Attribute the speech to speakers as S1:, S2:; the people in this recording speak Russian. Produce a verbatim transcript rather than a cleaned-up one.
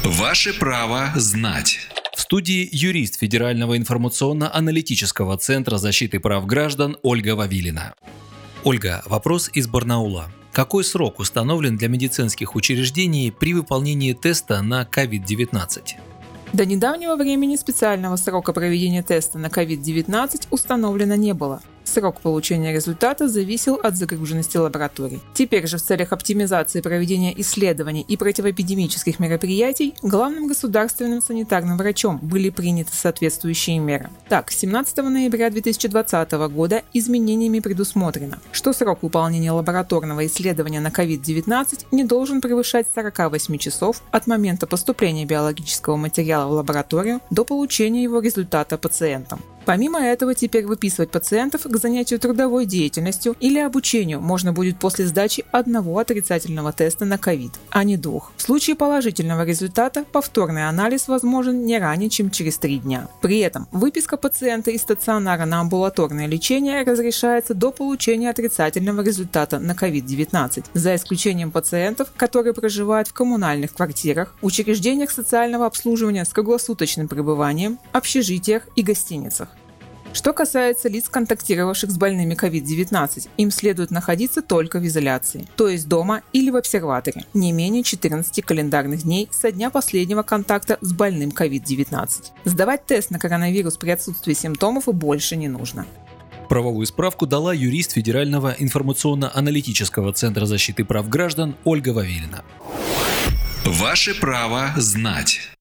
S1: Ваше право знать.
S2: В студии юрист Федерального информационно-аналитического центра защиты прав граждан Ольга Вавилина. Ольга, вопрос из Барнаула. Какой срок установлен для медицинских учреждений при выполнении теста на ковид девятнадцать?
S3: До недавнего времени специального срока проведения теста на ковид девятнадцать установлено не было. Срок получения результата зависел от загруженности лабораторий. Теперь же в целях оптимизации проведения исследований и противоэпидемических мероприятий главным государственным санитарным врачом были приняты соответствующие меры. Так, с семнадцатого ноября две тысячи двадцатого года изменениями предусмотрено, что срок выполнения лабораторного исследования на ковид девятнадцать не должен превышать сорока восьми часов от момента поступления биологического материала в лабораторию до получения его результата пациентам. Помимо этого, теперь выписывать пациентов к занятию трудовой деятельностью или обучению можно будет после сдачи одного отрицательного теста на ковид, а не двух. В случае положительного результата повторный анализ возможен не ранее, чем через три дня. При этом выписка пациента из стационара на амбулаторное лечение разрешается до получения отрицательного результата на ковид девятнадцать, за исключением пациентов, которые проживают в коммунальных квартирах, учреждениях социального обслуживания с круглосуточным пребыванием, общежитиях и гостиницах. Что касается лиц, контактировавших с больными ковид девятнадцать, им следует находиться только в изоляции, то есть дома или в обсерваторе, не менее четырнадцати календарных дней со дня последнего контакта с больным ковид девятнадцать. Сдавать тест на коронавирус при отсутствии симптомов больше не нужно.
S2: Правовую справку дала юрист Федерального информационно-аналитического центра защиты прав граждан Ольга Вавилина.
S1: Ваше право знать.